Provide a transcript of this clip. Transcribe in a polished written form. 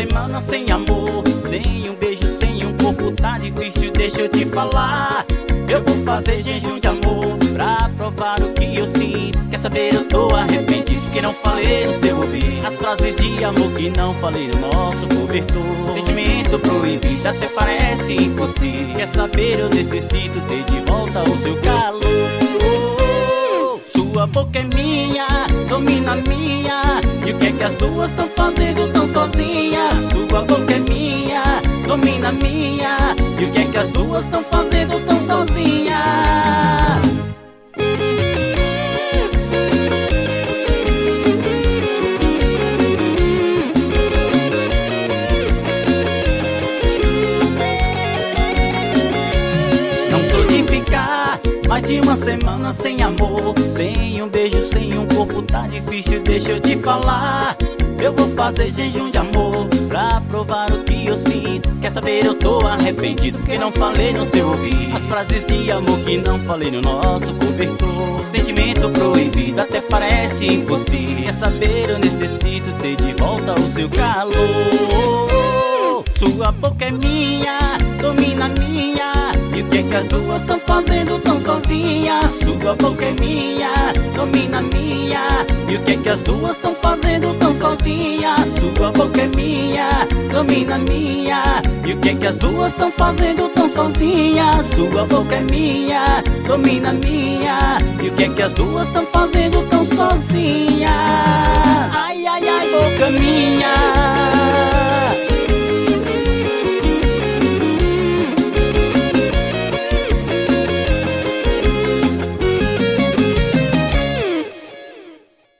semana sem amor, sem um beijo, sem um corpo, tá difícil, deixa eu te falar. Eu vou fazer jejum de amor pra provar o que eu sinto. Quer saber, eu tô arrependido que não falei no seu ouvido as frases de amor que não falei no nosso cobertor. Sentimento proibido até parece impossível. Quer saber, eu necessito ter de volta o seu calor. Sua boca é minha, domina minha. E o que é que as duas estão fazendo tão sozinhas? Sua boca é minha, domina minha. E o que é que as duas estão fazendo tão sozinhas? Não sou de ficar mais de uma semana sem amor, sem um beijo, sem um corpo, tá difícil, deixa eu te falar. Eu vou fazer jejum de amor pra provar o que eu sinto. Quer saber, eu tô arrependido que não falei no seu ouvido as frases de amor que não falei no nosso cobertor. Sentimento proibido até parece impossível. Quer saber, eu necessito ter de volta o seu calor. Sua boca é minha, domina minha. E o que é que as duas estão fazendo tão sozinhas? Sua boca é minha, domina minha. E o que é que as duas estão fazendo tão sozinhas? Sua boca é minha, domina minha. E o que é que as duas estão fazendo tão sozinhas? Sua boca é minha, domina minha. E o que é que as duas estão fazendo tão sozinhas? Ai, ai, ai, boca minha,